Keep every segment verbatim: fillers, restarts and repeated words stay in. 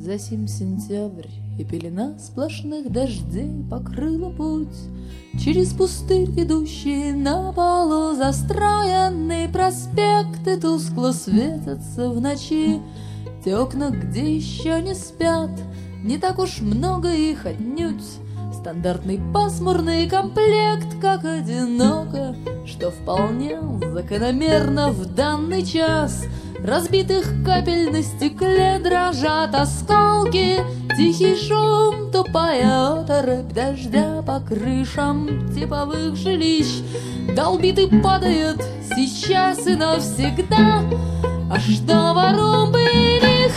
Засим сентябрь, и пелена сплошных дождей покрыла путь через пустырь, ведущий на полу застроенный проспект, и тускло светятся в ночи те окна, где еще не спят. Не так уж много их отнюдь, стандартный пасмурный комплект, как одиноко, что вполне закономерно в данный час. Разбитых капель на стекле дрожат осколки, тихий шум, тупая оторопь дождя по крышам типовых жилищ. Долбит и падает сейчас и навсегда. А что ворумбы-лихт?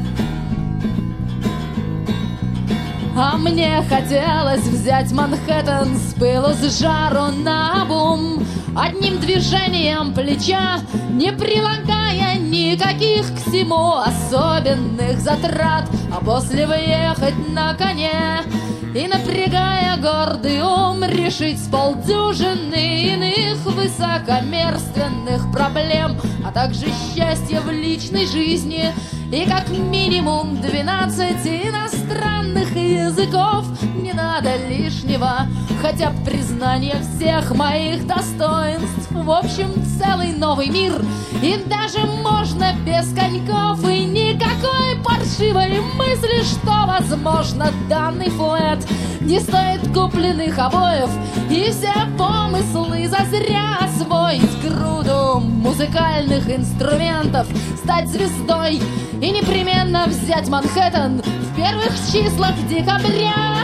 А мне хотелось взять Манхэттен с пылу с жару наобум, одним движением плеча, не прилагая никаких к всему особенных затрат, а после выехать на коне и, напрягая гордый ум, решить с полдюжины иных высокомерственных проблем, а также счастье в личной жизни и как минимум двенадцать иностранных языков. Не надо лишнего, хотя бы признание всех моих достоинств. В общем, целый новый мир, и даже можно без коньков и никакой паршивой мысли, что, возможно, данный флэт не стоит купленных обоев, и все помыслы зазря освоить груду музыкальных инструментов, стать звездой и непременно взять Манхэттен в первых числах декабря.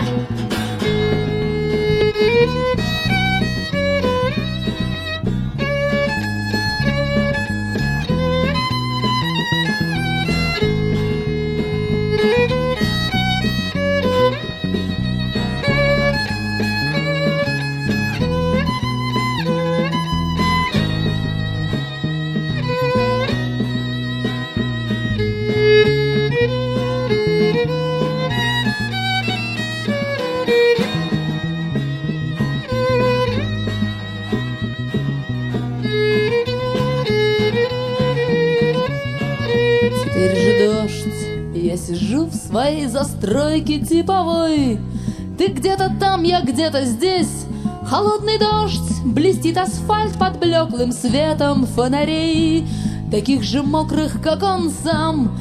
Теперь же дождь, я сижу в своей застройке типовой. Ты где-то там, я где-то здесь. Холодный дождь, блестит асфальт под блеклым светом фонарей, таких же мокрых, как он сам.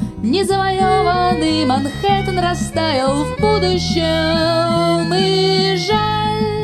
Незавоеванный Манхэттен растаял в будущем, и жаль,